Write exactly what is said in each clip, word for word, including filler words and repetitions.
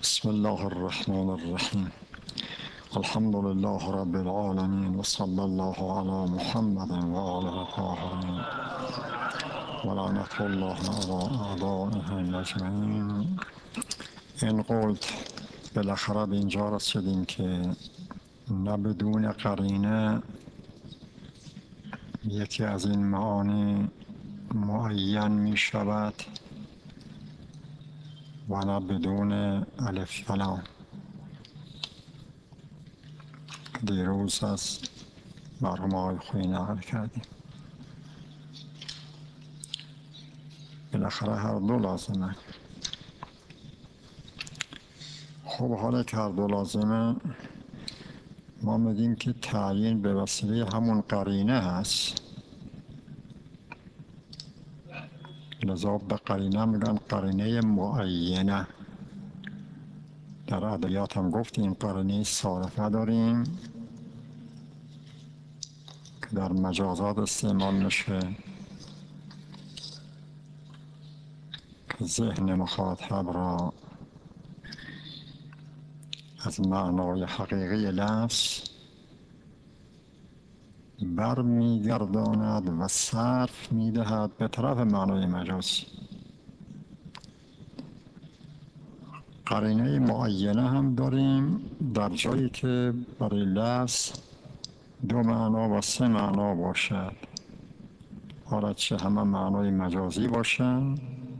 بسم الله الرحمن الرحیم. الحمد لله رب العالمین و صلی الله علی محمد و آله الطاهرین و لعنت الله علی اعدائهم اجمعین. این قلت بالاخره به اینجا رسیدیم که نه بدون قرینه یکی از این معانی معین می شود و نه بدون الف و لام. دیروز از مرحوم آقای خویی نقل کردیم. بالاخره هر دو لازمه. خب حالا که هر دو لازمه، ما میگیم که تعیین به وسیله همون قرینه هست. لذا به قرینه میگن قرینه معینه. در ادبیات هم گفتیم قرینه صارفه داریم که در مجازات استعمال میشه که ذهن مخاطب را از معنای حقیقی لفظ بر میگرداند و صرف میدهد به طرف معنای مجازی. قرینه معینه هم داریم در جایی که برای لفظ دو معنا و سه معنا باشد، حالا چه همه معنای مجازی باشند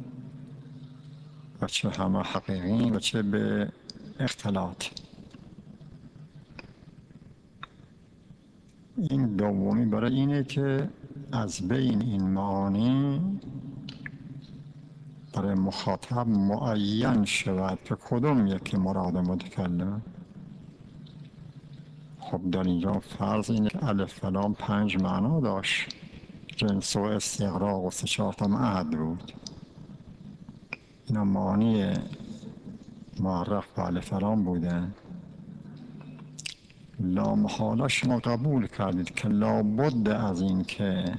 و چه همه حقیقی و چه به اختلاط. این دومی برای اینه که از بین این معانی برای مخاطب معین شود که کدوم یکی مراد متکلم. خب در اینجا فرض اینه که الف و لام پنج معنا داشت، جنس و استغراق و سه چهار تا معد بود. اینا معانی معرف به الف و لام بودن. لامحاله شما قبول کردید که لابد از این که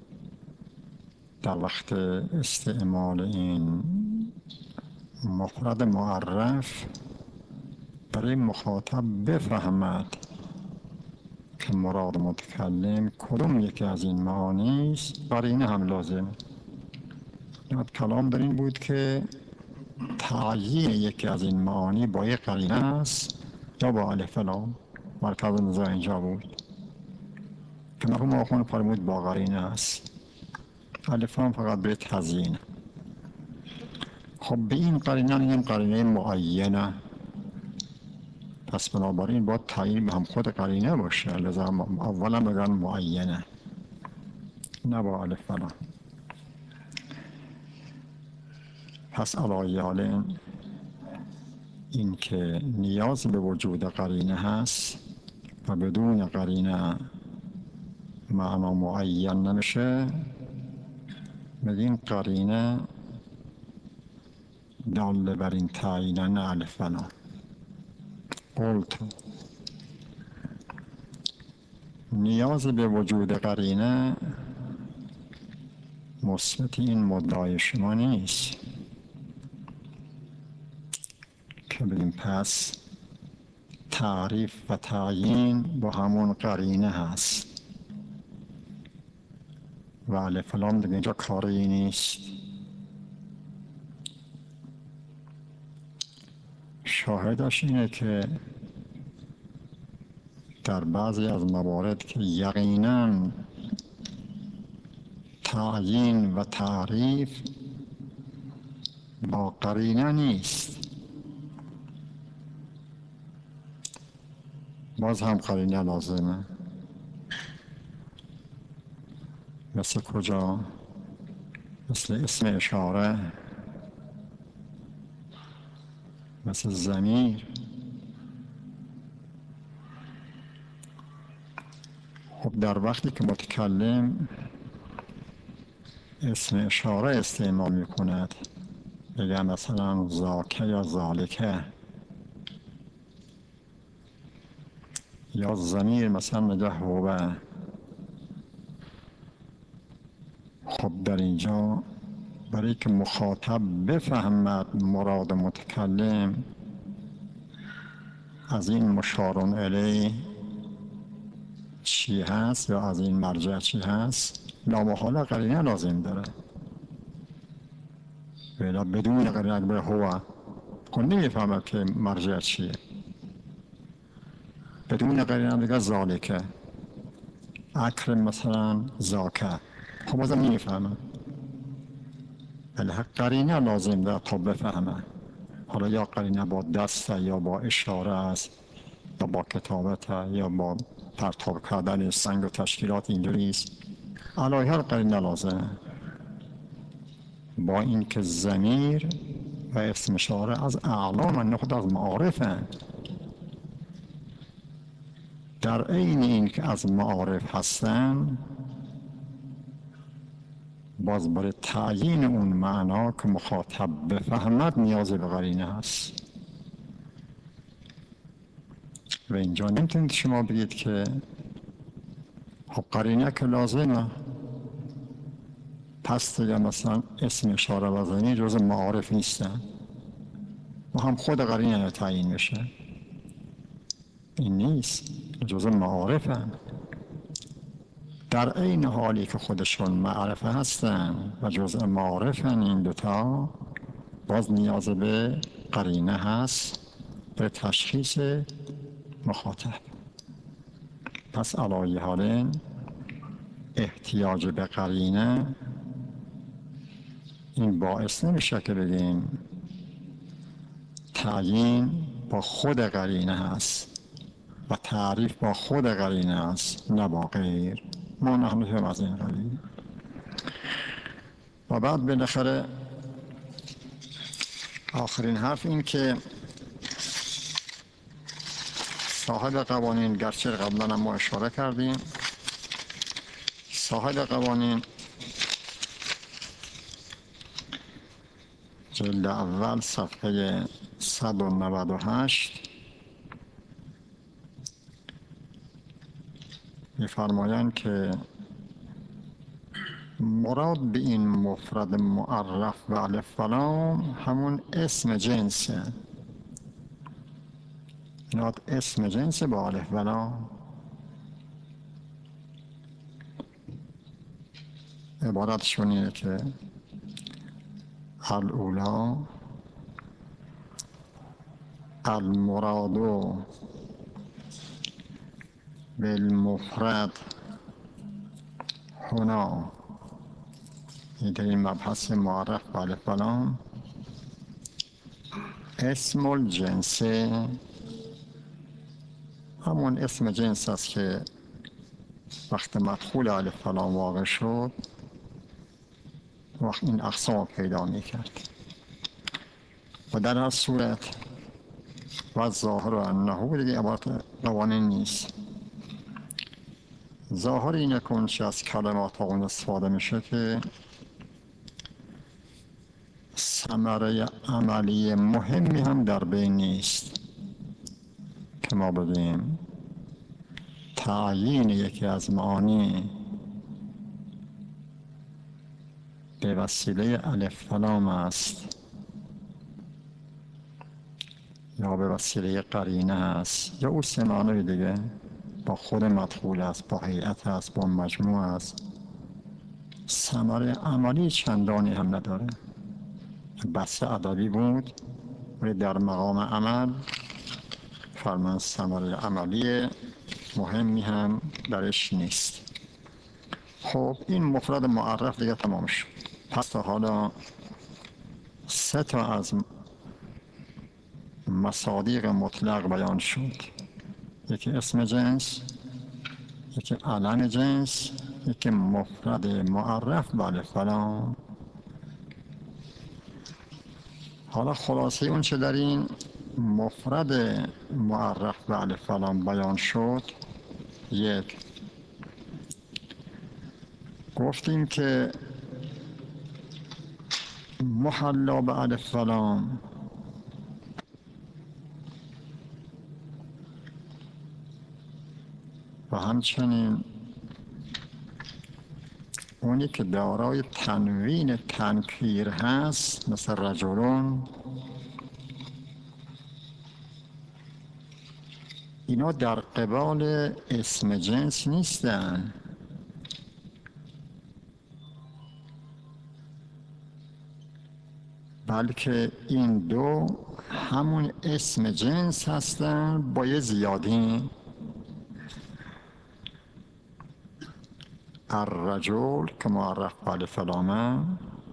در وقت استعمال این مفرد معرف برای مخاطب بفهمد که مراد متکلم کدوم یکی از این معانی است. برای این هم لازم کلام در این بود که تعیین یکی از این معانی با یک قرینه است یا با الف و لام. مرکز نظر اینجا بود که مرحوم آخوند فرمود با قرینه است، الف هم فقط به تزیین. خب به این قرینه میگیم قرینه معینه. پس بنابراین باید تعیین به هم خود قرینه باشه، لذا اولا میگن معینه نه با الف و لام. پس علی حال این که نیاز به وجود قرینه هست و بدون قرینه معنا معین نمیشه، میگیم قرینه داله بر این تعیین نه الف و لام. قلت نیاز به وجود قرینه مثبت این مدعای شما نیست که بگیم پس تعریف و تعیین با همون قرینه هست و الف و لام دیگه اینجا کاری نیست. شاهدش اینه که در بعضی از موارد که یقیناً تعیین و تعریف با قرینه نیست، باز هم قرینه لازمه. مثل کجا؟ مثل اسم اشاره، مثل ضمیر. خب در وقتی که متکلم اسم اشاره استعمال می کند، بگم مثلا ذاکه یا ذالکه، یا ضمیر مثلا میگه هو، خب در اینجا برای که مخاطب بفهمد مراد متکلم از این مشارون الیه چی هست یا از این مرجع چی هست، لامحاله قرینه لازم داره. ولی بدون قرینه به هو کن نمیفهمه که مرجع چیه. بدون قرینه دیگه ذالکه، اکرم مثلا زاکه، خب بازم نمیفهمه. ولی قرینه لازم داره تا بفهمه. حالا یا قرینه با دست یا با اشاره است یا با کتابت یا با پرتاب کردن سنگ و تشکیلات اینجوری است. علی هر قرینه لازمه. با اینکه ضمیر و اسم اشاره از اعلام نه خود از معارفه، در عین این که از معارف هستن باز برای تعیین اون معنا که مخاطب بفهمد نیاز به قرینه هست. و اینجا نمیتونید شما بگید که خب قرینه که لازمه پس دیگه مثلا اسم اشاره و ضمیر جز معارف نیستن و هم خود قرینه تعیین بشه. این نیست، جز معارفن. در عین حالی که خودشون معرفه هستن و جزء معارفن این دوتا، باز نیاز به قرینه هست به تشخیص مخاطب. پس علی حال احتیاج به قرینه این باعث نمیشه که بگیم تعیین با خود قرینه هست و تعریف با خود قرینه هست نه با غیر. ما نحن از این قرینه. و بعد بالاخره آخرین حرف این که صاحب قوانین، گرچه قبلا ما اشاره کردیم، صاحب قوانین جلد اول صفحه صد و نود و هشت می‌فرمایند که مراد به این مفرد معرف و الف و لام همون اسم جنسه. اینات اسم جنس با الف و لام. عبارتشون اینه که الاولا المراد بالمفرد هنا، این در این مبحث معرف و الف و لام اسم الجنس، همون اسم جنس است که وقت مدخول الف و لام واقع شد وقت این اقسام پیدا میکرد. و در هر صورت و ظاهر و انه دیگه عبارت قوانین نیست. ظاهر اینه که اونچه از کلمات اون استفاده میشه که ثمره عملی مهمی هم در بین نیست که ما بگیم تعیین یکی از معانی به وسیله الف و لام است یا به وسیله قرینه است یا او سه معنی دیگه، با خود مدخول است، با هیئت است، با مجموع است، ثمره عملی چندانی هم نداره. بحث ادبی بود ولی در مقام عمل فرمان ثمره عملی مهمی هم درش نیست. خب این مفرد معرف دیگه تمام شد. پس تا حالا سه تا از مصادیق مطلق بیان شد. یکی اسم جنس، یکی علم جنس، یکی مفرد معرف با الف و لام. حالا خلاصه اون چه در این مفرد معرف با الف و لام بیان شد، یک گفتیم که محلا به الف و لام و همچنین اونی که دارای تنوین تنکیر هست مثل رجلون اینا در قبال اسم جنس نیستن، بلکه این دو همون اسم جنس هستن با یه زیادی. الرجل که معرف بالف لامه،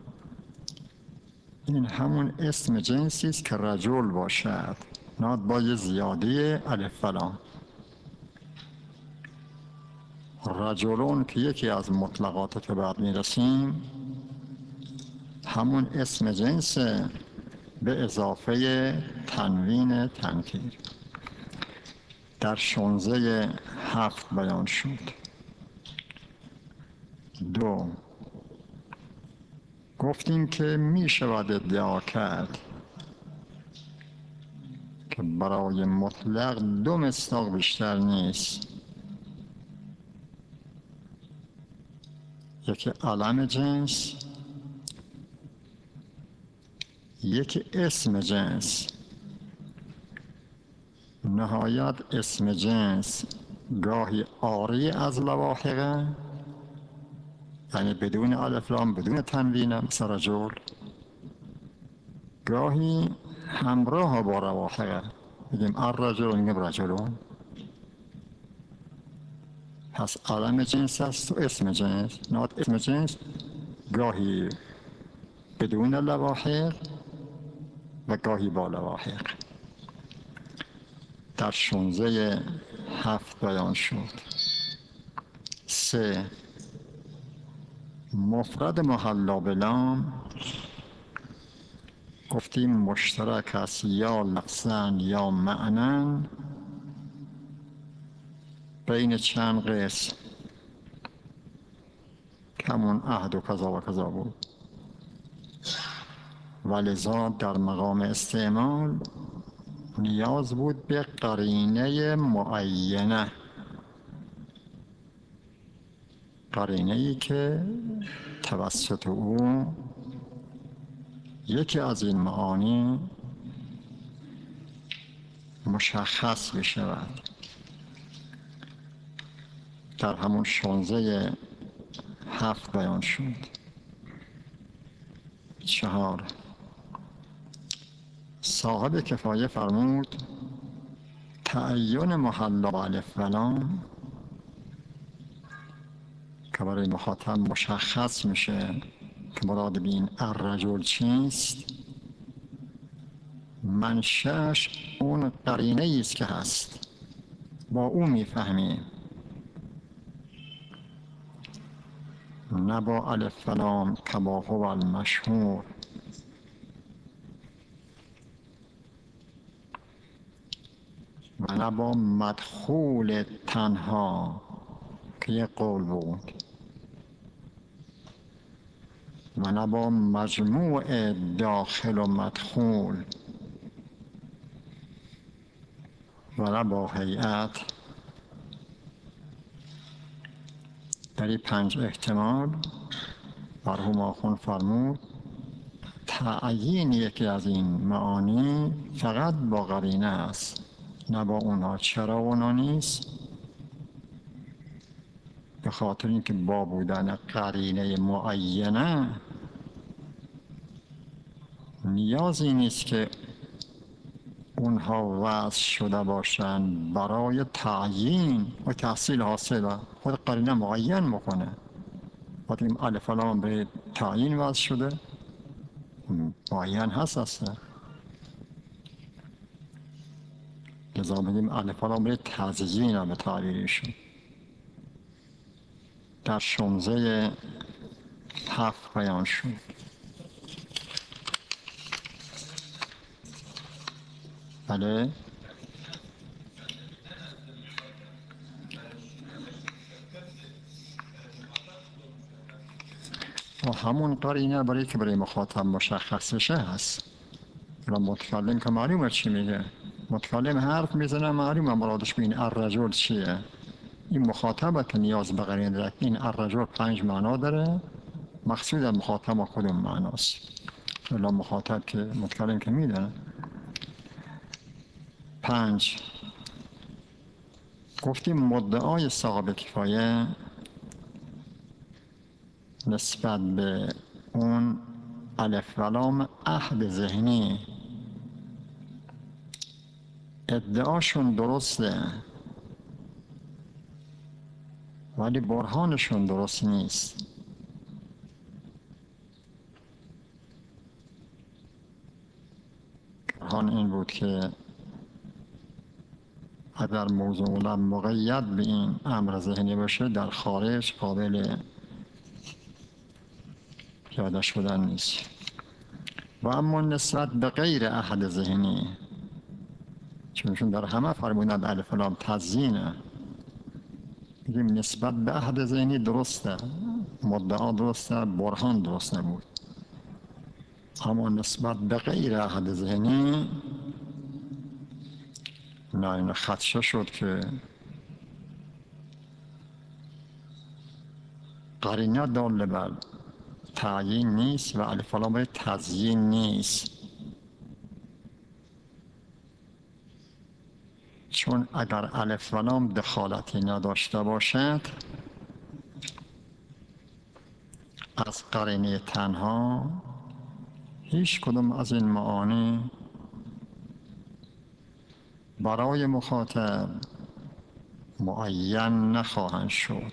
این همون اسم جنسی است که رجل باشد، ناد با یه زیادی الف لام. رجلون که یکی از مطلقات که بعد میرسیم همون اسم جنس به اضافه تنوین تنکیر در شانزه هفت بیان شد. دو، گفتیم که می شود ادعا کرد که برای مطلق دو مصداق بیشتر نیست، یکی علم جنس، یکی اسم جنس. نهایت اسم جنس گاهی عاری از لواحقه، یعنی بدون الف لام بدون تنوین مثل رجل، گاهی همراه با رواحقه، بگیم الرجل میگیم رجلون. پس علم جنس است و اسم جنس. نهایت اسم جنس گاهی بدون لواحق و گاهی با لواحق. در شانزه هفت بیان شد. سه، مفرد محلا به لام گفتیم مشترک است یا لفظاً یا معناً بین چند قسم، کمون عهد و کذا و کذا بود، ولذا در مقام استعمال نیاز بود به قرینه معینه، قرینه ای که توسط او یکی از این معانی مشخص بشود. در همون شانزه هفت بیان شد. چهار، صاحب کفایه فرمود تعین محلا با الف و لام که برای مخاطب مشخص میشه که مراد بین الرجل چیست، منشأش اون قرینه ای است که هست، با او میفهمیم، نه با الف و لام که با هو المشهور. و نه با مدخول تنها که یک قول بود، و نه با مجموع داخل و مدخول، و نه با هیئت. در این پنج احتمال مرحوم آخوند فرمود تعیین یکی از این معانی فقط با قرینه است، نه با اونها. چرا اونا نیست؟ به خاطر اینکه با بودن قرینه معینه نیازی نیست که اونها وضع شده باشند برای تعیین و تحصیل حاصل، خود قرینه معین میکنه. وقتی این الف لام به تعیین وضع شده معین هست اصلا، لذا بگیم الف لام به تزیین به تعبیری شد. در شانزه هفت بیان شد. بله، و همون قرینه برای که برای مخاطب مشخصشه هست. و متکلم که معلومه چی میگه، متکلم حرف میزنه معلومه مرادش به این الرجل چیه. این مخاطبه که نیاز به قرینه داره. این الرجل پنج معنا داره، مقصود از مخاطب کدوم معناست. ولی مخاطب که متکلم که میدونه. پنج، گفتیم مدعای صاحب کفایه نسبت به اون الف و لام عهد ذهنی ادعاشون درسته ولی برهانشون درست نیست. برهان این بود که اگر موضوع مقید به این امر ذهنی باشه در خارج قابل پیاده شدن نیست. و اما نسبت به غیر عهد ذهنی، چونشون در همه فرمودند الف لام تزیینه، میگیم نسبت به عهد ذهنی درسته، مدعا درسته، برهان درست نبود. اما نسبت به غیر عهد ذهنی نه، این خدشه شد که قرینه دال بر تعیین نیست و الف لام تزیین نیست. چون اگر الف و لام دخالتی نداشته باشد از قرینه تنها هیچ کدوم از این معانی برای مخاطب معین نخواهند شد.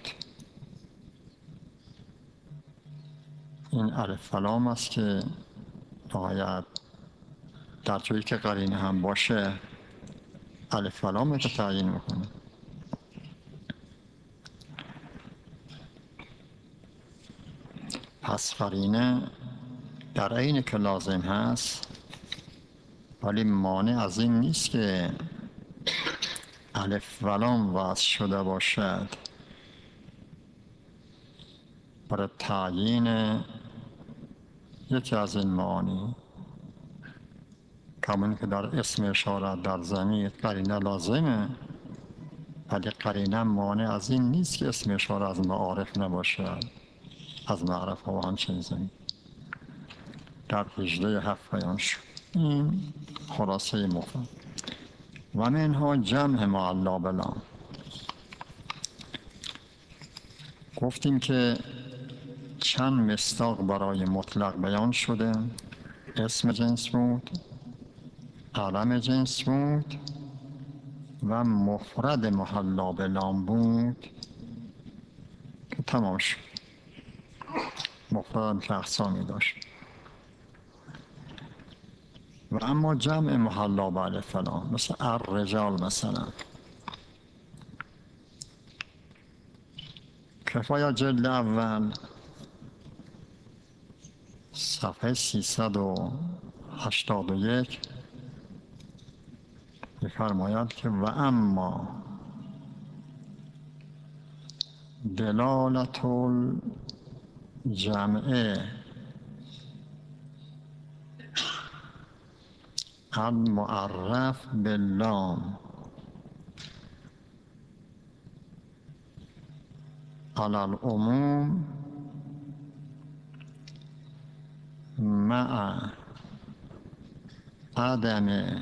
این الف و لام است که باید در جایی که قرینه هم باشه الف و لام که تعیین میکنه. پس قرینه در عین که لازم هست ولی مانع از این نیست که الف و لام وضع شده باشد برای تعیین یکی از این معانی، کمون که در اسم اشاره در ضمیر قرینه لازمه ولی قرینه مانع از این نیست که اسم اشاره از معارف نباشد، از معرف ها و همچنین زمین. در هجده هفت بیان شد. این خلاصه مفهم. و منها جمع معلا بلام. گفتیم که چند مصداق برای مطلق بیان شده. اسم جنس بود، علم جنس بود و مفرد محلا بلام بود که تمام شد. مفرد که اقسامی داشت. و اما جمع محلا به الف و لام مثل الرجال مثلا، کفایه جلد اول صفحه سیصد و هشتاد و یک می‌فرماید که و اما دلالت الجمع المعرف باللام على العموم مع عدم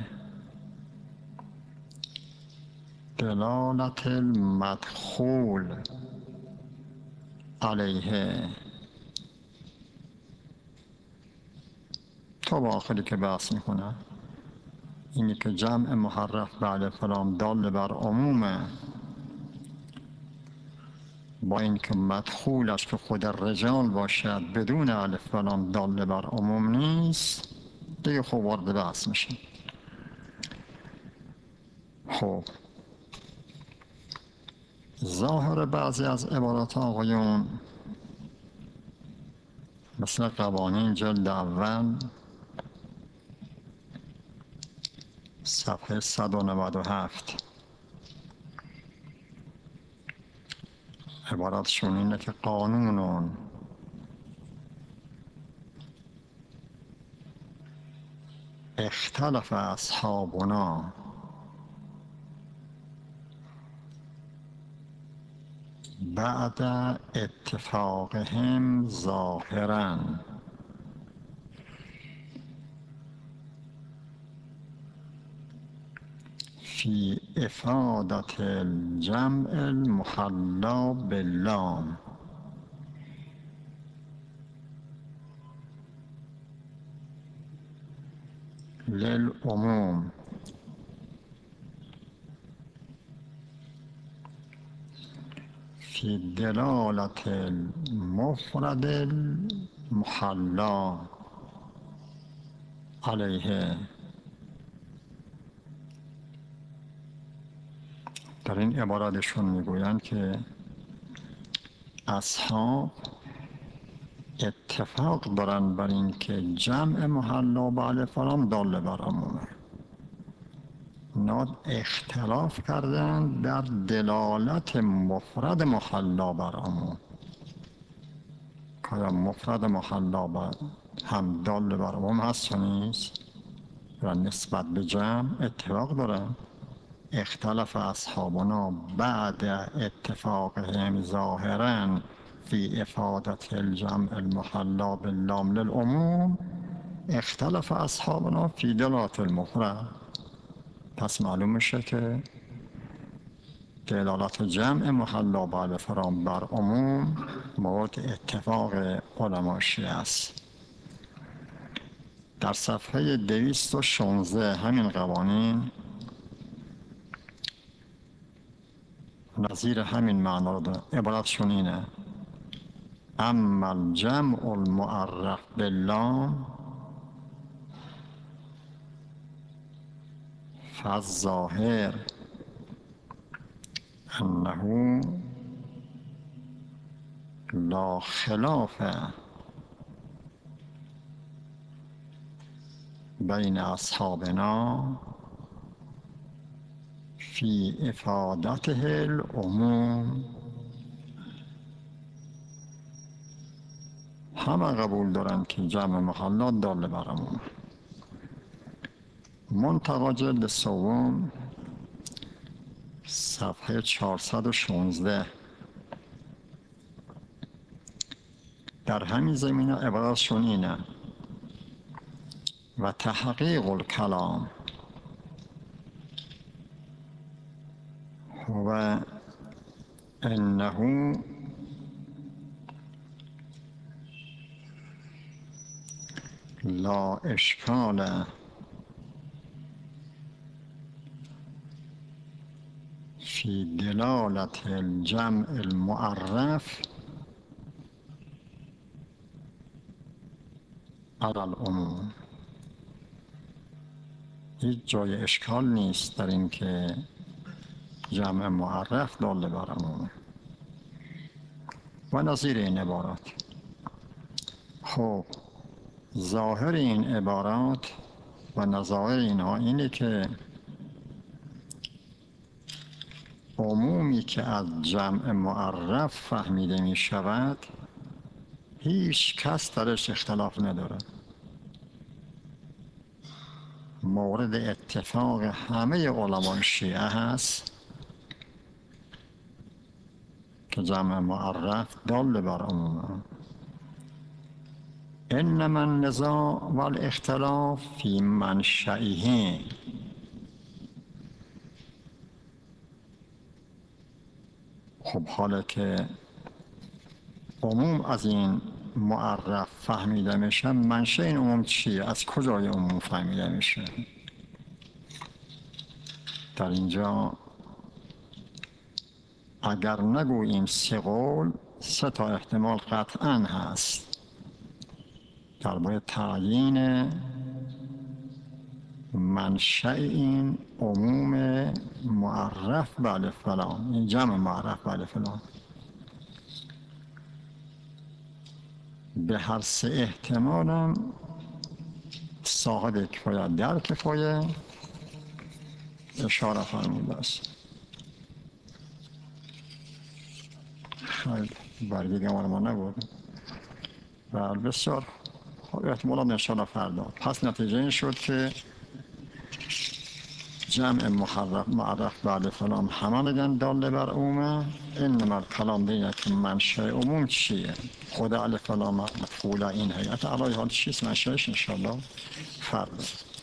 دلالت المدخول علیه. تا با آخری که بحث میکنه اینی که جمع محرف به الف و لام دال بر عمومه، با اینکه مدخولش که خود رجال باشد بدون الف و لام دال بر عموم نیست، دیگه خب وارد بحث میشه. خب ظاهر بعضی از عبارات آقایون مثل قوانین جلد اول صفحه صد و نود و هفت عبارتشون اینه که قانون اختلف اصحابنا بعد اتفاقهم ظاهرا فی افادت الجمع المحلا باللام للعموم فی دلالت المفرد المحلا علیه. در این عباراتشون میگویند که اصحاب اتفاق دارن بر این که جمع محلا به الف و لام دال بر عمومه. اینا اختلاف کردن در دلالت مفرد محلا بر عموم، که مفرد محلا بر هم دال بر عموم هست یا نیست و نسبت به جمع اتفاق دارن. اختلاف اصحابنا بعد اتفاقهم ظاهرا فی افادت الجمع المحلا باللام للعموم اختلاف اصحابنا فی دلالت المفرد. پس معلوم میشه که دلالت جمع محلا به الف و لام بر عموم مورد اتفاق علما شیعه است. در صفحه دویست و شانزده همین قوانین نظیر همین معنا رو دارن. عبارتشون اینه: اما الجمع المعرف باللام فالظاهر انه لا خلاف بین اصحابنا فی افادته العموم. همه قبول دارند که جمع محلا دال بر عموم. منتها جلد سوم صفحه چهارصد و شانزده در همین زمینه عبارتشون اینه: و تحقیق الکلام و انه لا اشکال فی دلالت الجمع المعرف علی العموم. هیچ جای اشکال نیست در این که جمع معرف دال بر عموم و نظیر این عبارات. خب ظاهر این عبارات و نظایر اینها اینه که عمومی که از جمع معرف فهمیده می شود هیچ کس درش اختلاف نداره، مورد اتفاق همه علمای شیعه هست که جمع معرف دال بر عمومه. انما النزاع والاختلاف فی منشئه. خب حالا که عموم از این معرف فهمیده میشه، منشأ این عموم چیه؟ از کجای عموم فهمیده میشه؟ در اینجا اگر نگوییم سه قول، سه تا احتمال قطعا هست درباره تعیین منشأ این عموم معرف به الف و لام، این جمع معرف به الف و لام. به هر سه احتمالم صاحب کفایه در کفایه اشاره فرموده است. خیلی برگه گمان ما نبود و بسیار احتمالا انشاءالله فردا. پس نتیجه این شد که جمع محرف معرف به الف و لام همه میگن دال بر عمومه. انما الکلام بینه که منشأ عموم چیه؟ خود الف و لام مفعول این هیئت علای حال چیست منشأش؟ انشاءالله فردا.